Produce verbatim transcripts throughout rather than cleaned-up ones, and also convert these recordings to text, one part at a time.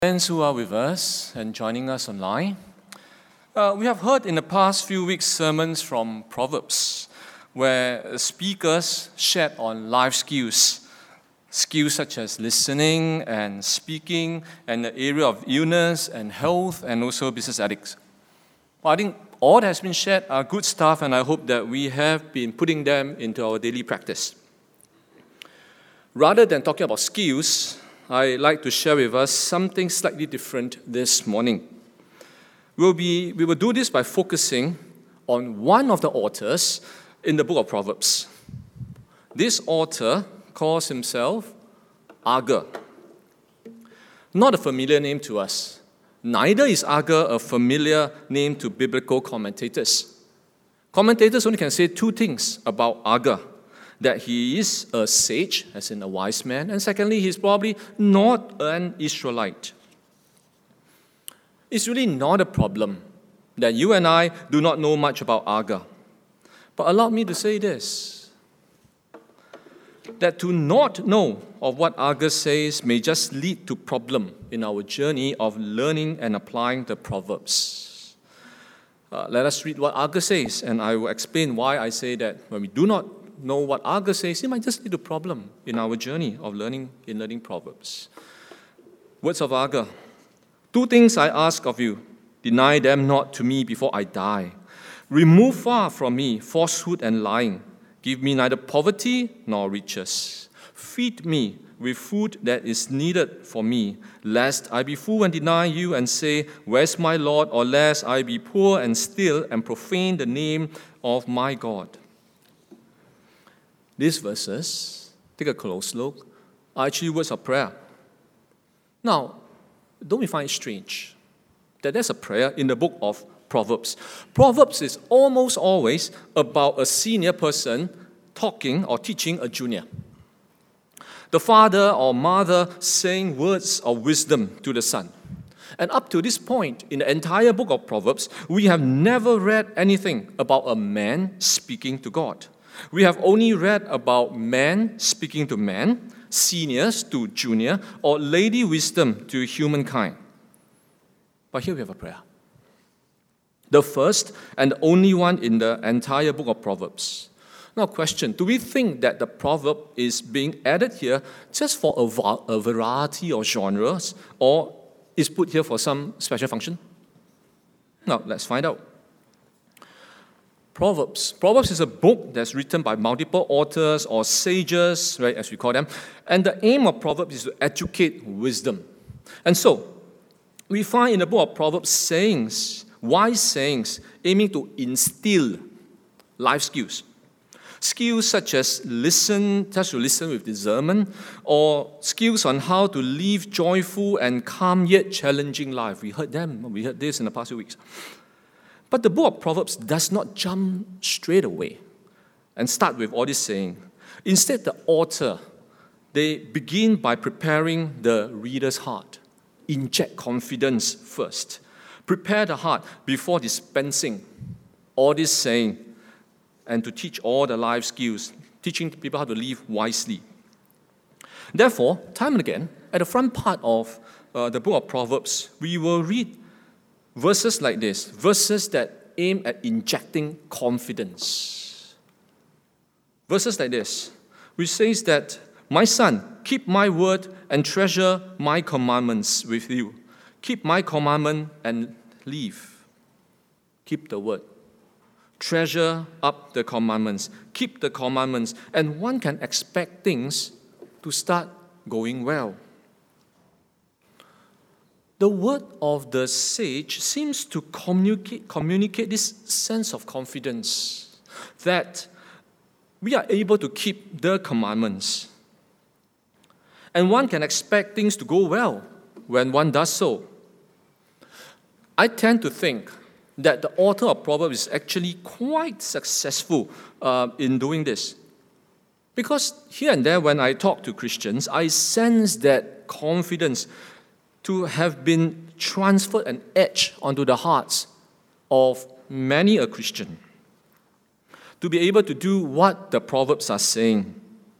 Friends who are with us and joining us online, uh, we have heard in the past few weeks sermons from Proverbs, where speakers shared on life skills, skills such as listening and speaking, and the area of illness and health, and also business ethics. Well, I think all that has been shared are good stuff, and I hope that we have been putting them into our daily practice. Rather than talking about skills, I'd like to share with us something slightly different this morning. We'll be, we will do this by focusing on one of the authors in the book of Proverbs. This author calls himself Agur. Not a familiar name to us. Neither is Agur a familiar name to biblical commentators. Commentators only can say two things about Agur: that he is a sage, as in a wise man, and secondly, he's probably not an Israelite. It's really not a problem that you and I do not know much about Agur. But allow me to say this, that to not know of what Agur says may just lead to problem in our journey of learning and applying the Proverbs. Uh, let us read what Agur says, and I will explain why I say that when we do not know what Agur says, it might just lead to problem in our journey of learning in learning Proverbs. Words of Agur: two things I ask of you, deny them not to me before I die. Remove far from me falsehood and lying. Give me neither poverty nor riches. Feed me with food that is needed for me, lest I be full and deny you and say, where's my Lord? Or lest I be poor and steal and profane the name of my God. These verses, take a close look, are actually words of prayer. Now, don't we find it strange that there's a prayer in the book of Proverbs? Proverbs is almost always about a senior person talking or teaching a junior. The father or mother saying words of wisdom to the son. And up to this point in the entire book of Proverbs, we have never read anything about a man speaking to God. We have only read about man speaking to man, seniors to junior, or lady wisdom to humankind. But here we have a prayer. The first and only one in the entire book of Proverbs. Now, question, do we think that the proverb is being added here just for a, va- a variety of genres, or is put here for some special function? Now, let's find out. Proverbs. Proverbs is a book that's written by multiple authors or sages, right, as we call them. And the aim of Proverbs is to educate wisdom. And so, we find in the book of Proverbs sayings, wise sayings, aiming to instill life skills. Skills such as listen, just to listen with discernment, or skills on how to live joyful and calm yet challenging life. We heard them, we heard this in the past few weeks. But the book of Proverbs does not jump straight away and start with all this saying. Instead, the author, they begin by preparing the reader's heart. Inject confidence first. Prepare the heart before dispensing all this saying, and to teach all the life skills, teaching people how to live wisely. Therefore, time and again, at the front part of uh, the book of Proverbs, we will read verses like this, verses that aim at injecting confidence. Verses like this, which says that, my son, keep my word and treasure my commandments with you. Keep my commandment and live. Keep the word. Treasure up the commandments. Keep the commandments. And one can expect things to start going well. The word of the sage seems to communicate, communicate this sense of confidence that we are able to keep the commandments. And one can expect things to go well when one does so. I tend to think that the author of Proverbs is actually quite successful uh, in doing this. Because here and there when I talk to Christians, I sense that confidence to have been transferred and etched onto the hearts of many a Christian, to be able to do what the Proverbs are saying.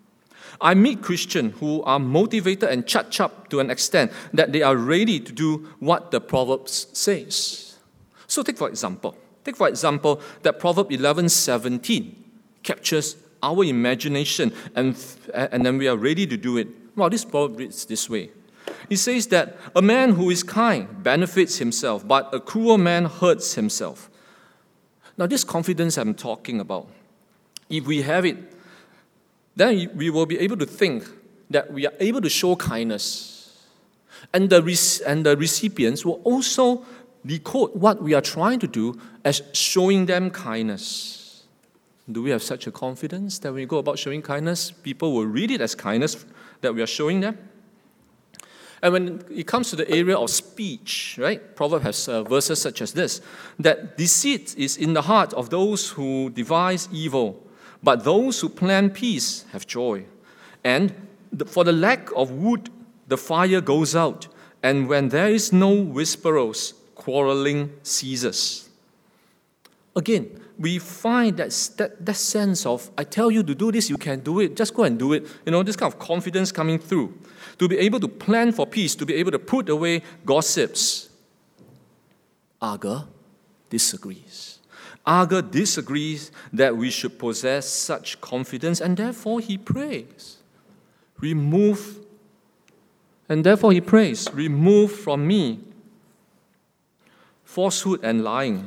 I meet Christians who are motivated and charged up to an extent that they are ready to do what the Proverbs says. So take for example, take for example that Proverbs eleven seventeen captures our imagination and, and then we are ready to do it. Well, this proverb reads this way. It says that a man who is kind benefits himself, but a cruel man hurts himself. Now this confidence I'm talking about, if we have it, then we will be able to think that we are able to show kindness. And the, and the recipients will also decode what we are trying to do as showing them kindness. Do we have such a confidence that when we go about showing kindness, people will read it as kindness that we are showing them? And when it comes to the area of speech, right, Proverbs has uh, verses such as this, that deceit is in the heart of those who devise evil, but those who plan peace have joy. And for the lack of wood, the fire goes out, and when there is no whisperers, quarreling ceases. Again, we find that, that, that sense of, I tell you to do this, you can do it, just go and do it. You know, this kind of confidence coming through. To be able to plan for peace, to be able to put away gossips. Agur disagrees. Agur disagrees that we should possess such confidence, and therefore he prays. Remove, and therefore he prays, remove from me falsehood and lying.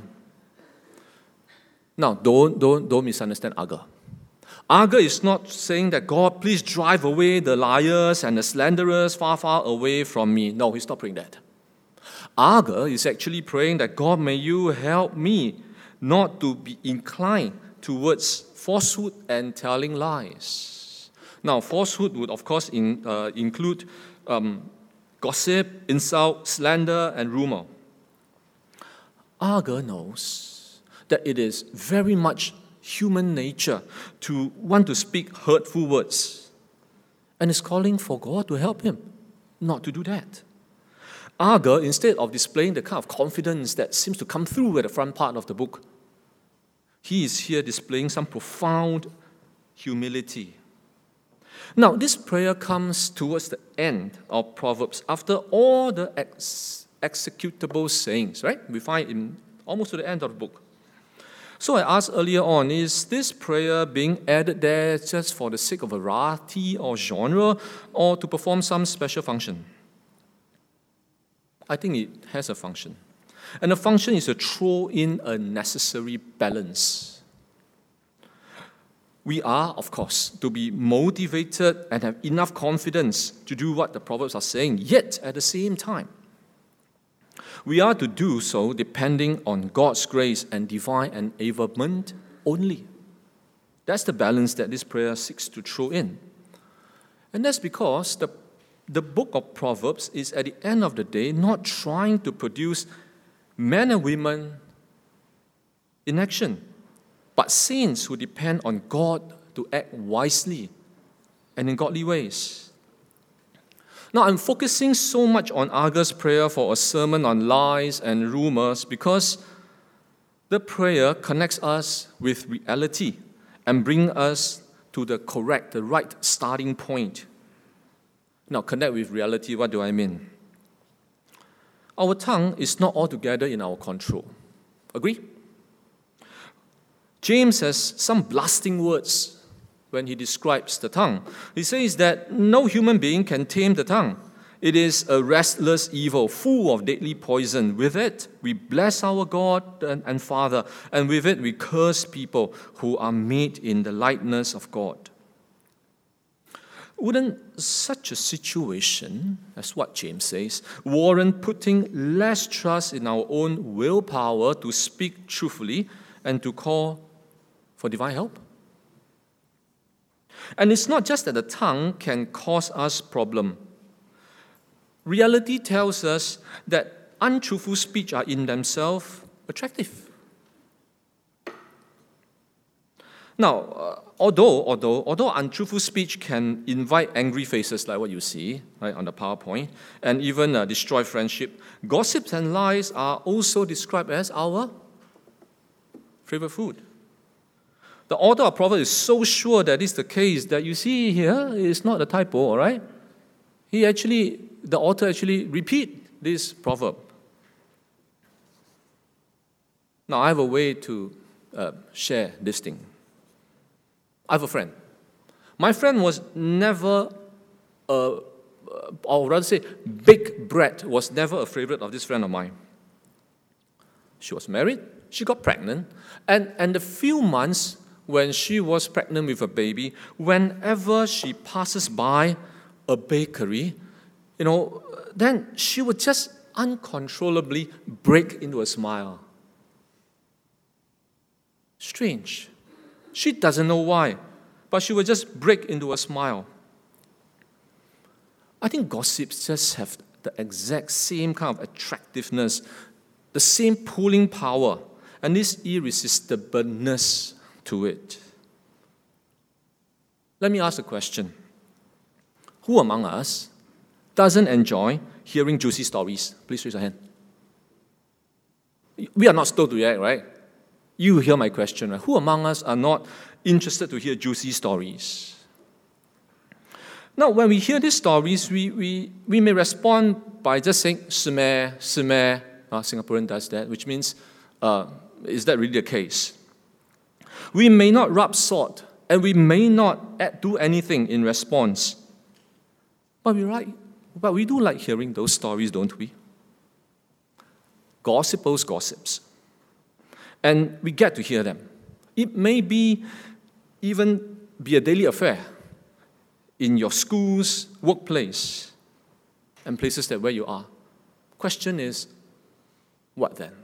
Now, don't, don't, don't misunderstand Agur. Agur is not saying that, God, please drive away the liars and the slanderers far, far away from me. No, he's not praying that. Agur is actually praying that, God, may you help me not to be inclined towards falsehood and telling lies. Now, falsehood would, of course, in, uh, include um, gossip, insult, slander, and rumor. Agur knows that it is very much human nature to want to speak hurtful words, and is calling for God to help him not to do that. Agur, instead of displaying the kind of confidence that seems to come through at the front part of the book, he is here displaying some profound humility. Now, this prayer comes towards the end of Proverbs, after all the ex- executable sayings, right? We find in almost to the end of the book. So I asked earlier on, is this prayer being added there just for the sake of variety or genre, or to perform some special function? I think it has a function. And the function is to throw in a necessary balance. We are, of course, to be motivated and have enough confidence to do what the Proverbs are saying, yet at the same time, we are to do so depending on God's grace and divine enablement only. That's the balance that this prayer seeks to throw in. And that's because the, the book of Proverbs is, at the end of the day, not trying to produce men and women in action, but saints who depend on God to act wisely and in godly ways. Now, I'm focusing so much on Agur's prayer for a sermon on lies and rumors because the prayer connects us with reality and brings us to the correct, the right starting point. Now, connect with reality, what do I mean? Our tongue is not altogether in our control. Agree? James has some blasting words when he describes the tongue. He says that no human being can tame the tongue. It is a restless evil, full of deadly poison. With it, we bless our God and, and Father, and with it, we curse people who are made in the likeness of God. Wouldn't such a situation, as what James says, warrant putting less trust in our own willpower to speak truthfully and to call for divine help? And it's not just that the tongue can cause us problem. Reality tells us that untruthful speech are in themselves attractive. Now, uh, although, although, although untruthful speech can invite angry faces like what you see right, on the PowerPoint, and even uh, destroy friendship, gossips and lies are also described as our favorite food. The author of Proverbs is so sure that it's the case that you see here is not a typo, all right? He actually, the author actually repeat this proverb. Now, I have a way to uh, share this thing. I have a friend. My friend was never, uh, or rather say, baked bread was never a favorite of this friend of mine. She was married, she got pregnant, and, and the few months when she was pregnant with a baby, whenever she passes by a bakery, you know, then she would just uncontrollably break into a smile. Strange. She doesn't know why, but she would just break into a smile. I think gossips just have the exact same kind of attractiveness, the same pulling power, and this irresistibleness to it. Let me ask a question. Who among us doesn't enjoy hearing juicy stories? Please raise your hand. We are not slow to react, right? You hear my question, right? Who among us are not interested to hear juicy stories? Now, when we hear these stories, we, we, we may respond by just saying, 是咩, 是咩. Uh, Singaporean does that, which means, uh, is that really the case? We may not rub salt, and we may not add, do anything in response. But we, like, but we do like hearing those stories, don't we? Gossipers gossips. And we get to hear them. It may be even be a daily affair in your schools, workplace, and places that where you are. Question is, what then?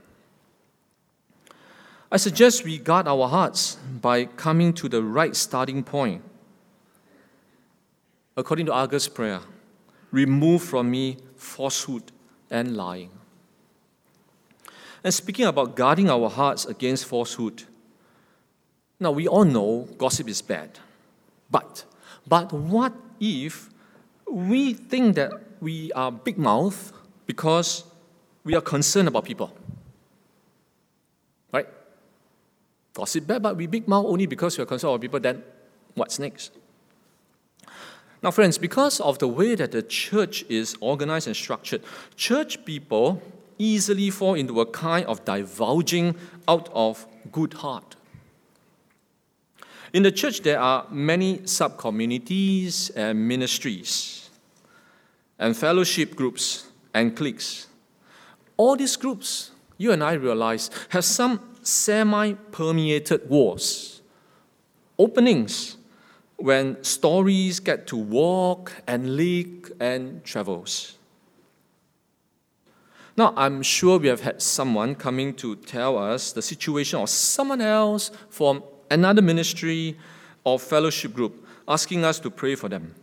I suggest we guard our hearts by coming to the right starting point. According to Agur's prayer, remove from me falsehood and lying. And speaking about guarding our hearts against falsehood, now we all know gossip is bad. But, but what if we think that we are big mouth because we are concerned about people? Right? Gossip bad, but we big mouth only because we are concerned about people, then what's next? Now, friends, because of the way that the church is organized and structured, church people easily fall into a kind of divulging out of good heart. In the church, there are many sub-communities and ministries, and fellowship groups and cliques. All these groups, you and I realize, have some semi-permeated walls, openings when stories get to walk and leak and travels. Now, I'm sure we have had someone coming to tell us the situation of someone else from another ministry or fellowship group, asking us to pray for them.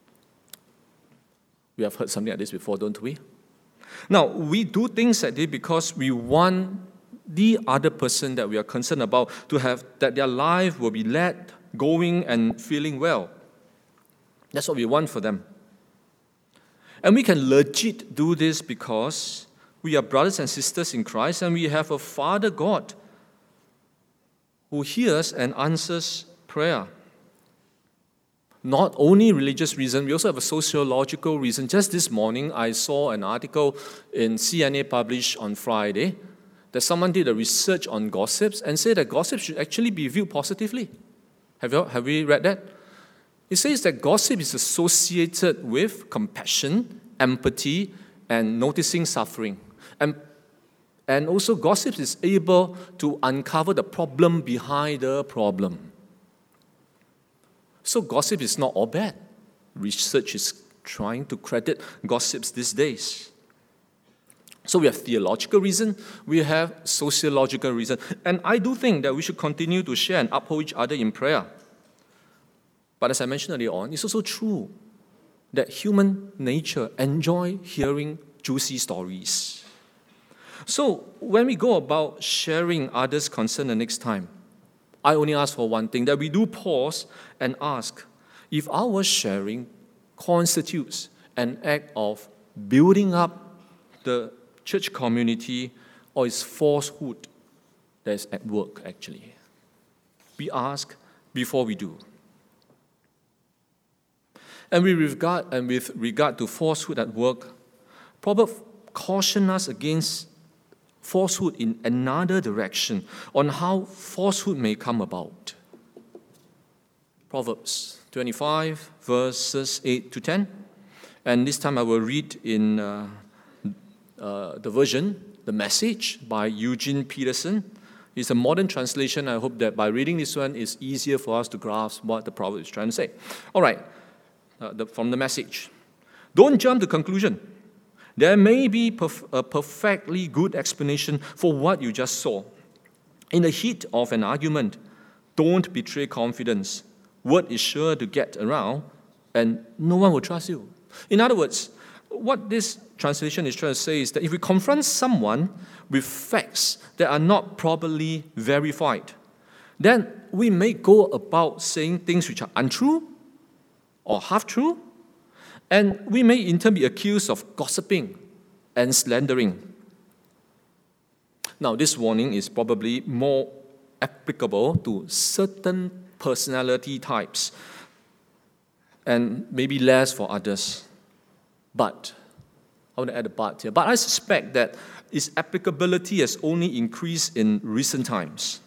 We have heard something like this before, don't we? Now, we do things like this because we want the other person that we are concerned about to have, that their life will be led, going and feeling well. That's what we want for them. And we can legit do this because we are brothers and sisters in Christ, and we have a Father God who hears and answers prayer. Not only religious reason, we also have a sociological reason. Just this morning, I saw an article in C N A published on Friday that someone did a research on gossips and said that gossip should actually be viewed positively. Have you, have we read that? It says that gossip is associated with compassion, empathy, and noticing suffering. And, and also gossip is able to uncover the problem behind the problem. So gossip is not all bad. Research is trying to credit gossips these days. So we have theological reason, we have sociological reason. And I do think that we should continue to share and uphold each other in prayer. But as I mentioned earlier on, it's also true that human nature enjoy hearing juicy stories. So when we go about sharing others' concern the next time, I only ask for one thing, that we do pause and ask if our sharing constitutes an act of building up the church community or is falsehood that is at work, actually. We ask before we do. And with regard, and with regard to falsehood at work, Proverbs caution us against falsehood in another direction on how falsehood may come about. Proverbs twenty-five, verses eight to ten. And this time I will read in uh, uh, the version, The Message, by Eugene Peterson. It's a modern translation. I hope that by reading this one, it's easier for us to grasp what the proverb is trying to say. All right, uh, the, from The Message. Don't jump to conclusion. There may be perf- a perfectly good explanation for what you just saw. In the heat of an argument, don't betray confidence. Word is sure to get around, and no one will trust you. In other words, what this translation is trying to say is that if we confront someone with facts that are not properly verified, then we may go about saying things which are untrue or half-true, and we may in turn be accused of gossiping and slandering. Now, this warning is probably more applicable to certain personality types and maybe less for others. But, I want to add a but here, but I suspect that its applicability has only increased in recent times.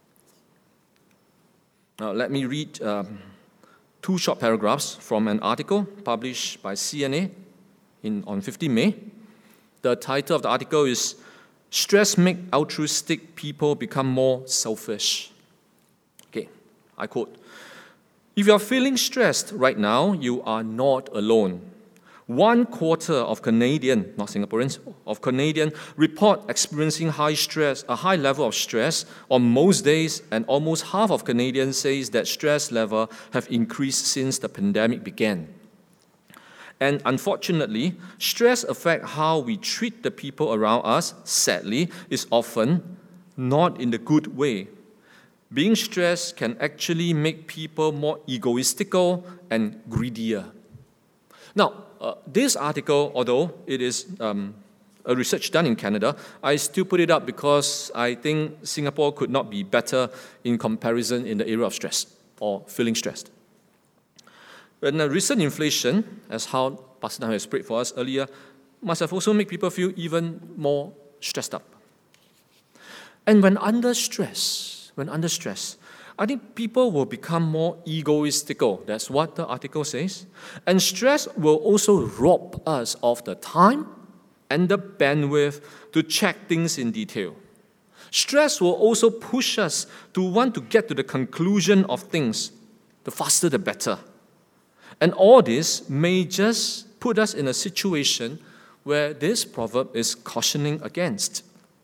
Now, let me read um, two short paragraphs from an article published by C N A in, on fifteenth of May. The title of the article is Stress Makes Altruistic People Become More Selfish. Okay, I quote, "If you are feeling stressed right now, you are not alone. One quarter of Canadian, not Singaporeans, of Canadian report experiencing high stress, a high level of stress on most days, and almost half of Canadians says that stress level have increased since the pandemic began. And unfortunately, stress affects how we treat the people around us. Sadly, is often not in the good way. Being stressed can actually make people more egoistical and greedier." Now, uh, this article, although it is um, a research done in Canada, I still put it up because I think Singapore could not be better in comparison in the area of stress or feeling stressed. And the recent inflation, as how Pastor Dan has prayed for us earlier, must have also made people feel even more stressed up. And when under stress, when under stress, I think people will become more egoistical. That's what the article says. And stress will also rob us of the time and the bandwidth to check things in detail. Stress will also push us to want to get to the conclusion of things. The faster, the better. And all this may just put us in a situation where this proverb is cautioning against.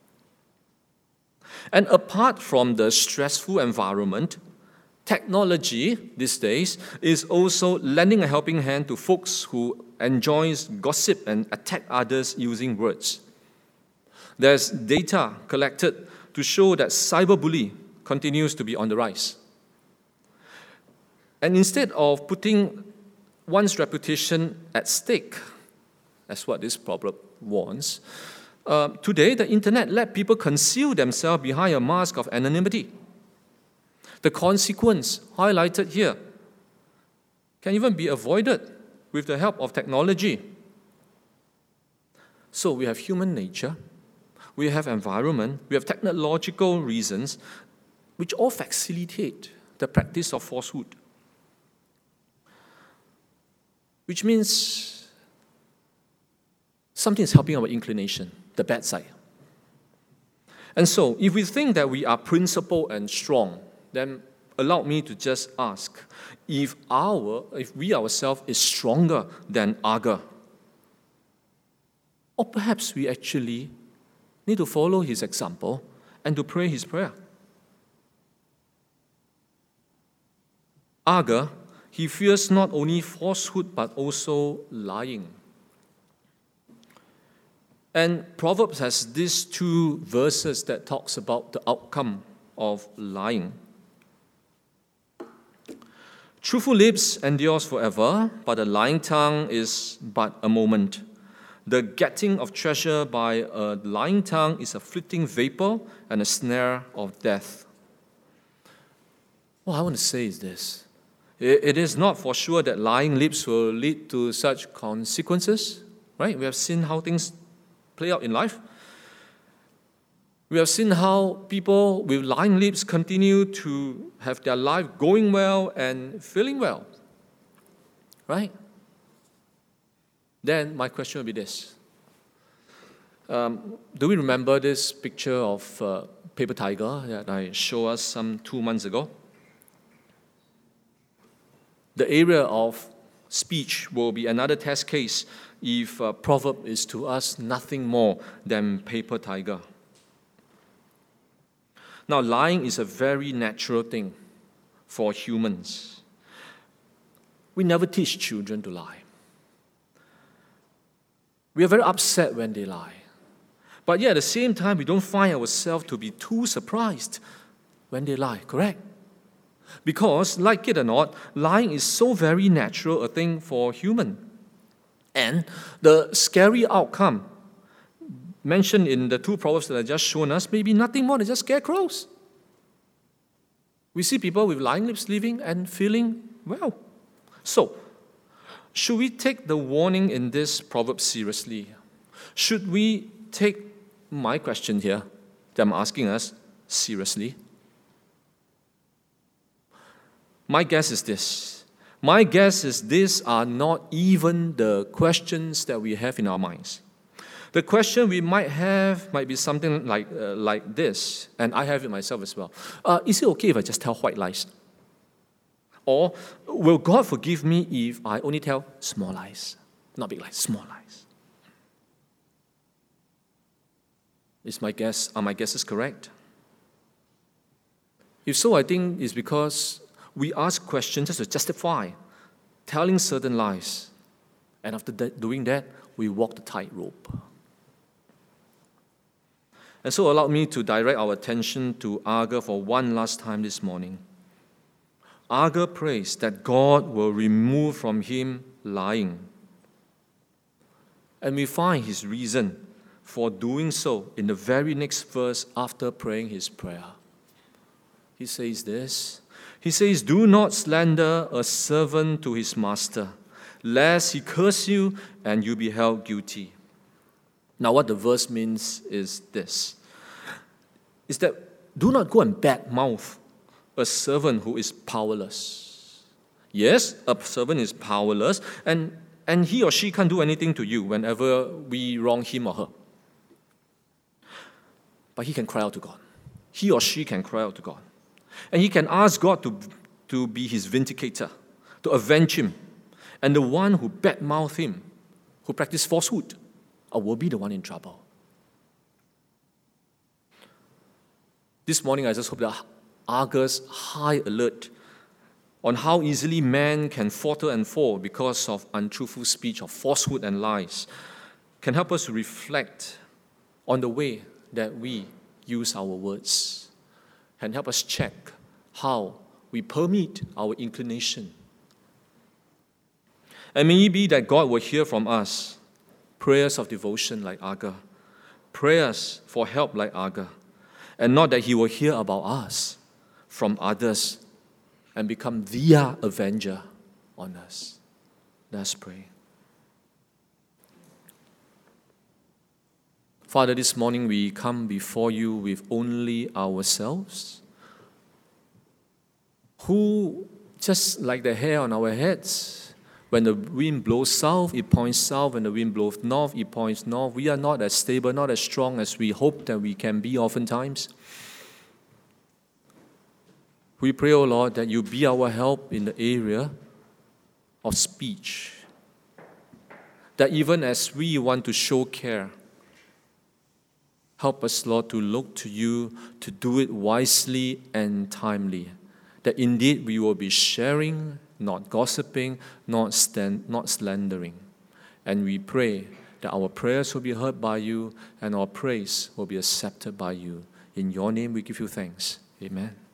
And apart from the stressful environment, technology these days is also lending a helping hand to folks who enjoy gossip and attack others using words. There's data collected to show that cyberbullying continues to be on the rise. And instead of putting one's reputation at stake, that's what this proverb warns, Uh, today, the internet let people conceal themselves behind a mask of anonymity. The consequence highlighted here can even be avoided with the help of technology. So we have human nature, we have environment, we have technological reasons, which all facilitate the practice of falsehood. Which means something is helping our inclination, the bad side. And so, if we think that we are principled and strong, then allow me to just ask if our, if we ourselves is stronger than Agar, or perhaps we actually need to follow his example and to pray his prayer. Agar, he fears not only falsehood but also lying. And Proverbs has these two verses that talks about the outcome of lying. Truthful lips endures forever, but a lying tongue is but a moment. The getting of treasure by a lying tongue is a fleeting vapor and a snare of death. what I want to say is this. It, it is not for sure that lying lips will lead to such consequences, right? We have seen how things play out in life. We have seen how people with lying lips continue to have their life going well and feeling well, right? Then my question will be this. Um, do we remember this picture of uh, paper tiger that I showed us some two months ago? The area of speech will be another test case if a proverb is to us nothing more than paper tiger. Now, lying is a very natural thing for humans. We never teach children to lie. We are very upset when they lie. But yet at the same time, we don't find ourselves to be too surprised when they lie, correct? Because, like it or not, lying is so very natural a thing for human. And the scary outcome mentioned in the two proverbs that I just shown us may be nothing more than just scarecrows. We see people with lying lips living and feeling well. So, should we take the warning in this proverb seriously? Should we take my question here that I'm asking us seriously? My guess is this. My guess is these are not even the questions that we have in our minds. The question we might have might be something like, uh, like this, and I have it myself as well. Uh, is it okay if I just tell white lies? Or will God forgive me if I only tell small lies? Not big lies, small lies. Is my guess, are my guesses correct? If so, I think it's because we ask questions just to justify telling certain lies. And after that, doing that, we walk the tightrope. And so allow me to direct our attention to Agur for one last time this morning. Agur prays that God will remove from him lying. And we find his reason for doing so in the very next verse after praying his prayer. He says this. He says, "Do not slander a servant to his master, lest he curse you and you be held guilty." Now what the verse means is this. Is that do not go and badmouth a servant who is powerless. Yes, a servant is powerless, and, and he or she can't do anything to you whenever we wrong him or her. But he can cry out to God. He or she can cry out to God. And he can ask God to, to be his vindicator, to avenge him. And the one who badmouth him, who practice falsehood, will be the one in trouble. This morning, I just hope that Agur's high alert on how easily man can falter and fall because of untruthful speech, of falsehood and lies, can help us to reflect on the way that we use our words, and help us check how we permit our inclination. And may it be that God will hear from us prayers of devotion like Agur, prayers for help like Agur, and not that he will hear about us from others and become their avenger on us. Let's pray. Father, this morning we come before you with only ourselves, who, just like the hair on our heads, when the wind blows south, it points south. When the wind blows north, it points north. We are not as stable, not as strong as we hope that we can be oftentimes. We pray, O Lord, that you be our help in the area of speech. That even as we want to show care, help us, Lord, to look to you to do it wisely and timely. That indeed we will be sharing, not gossiping, not, stand, not slandering. And we pray that our prayers will be heard by you and our praise will be accepted by you. In your name we give you thanks. Amen.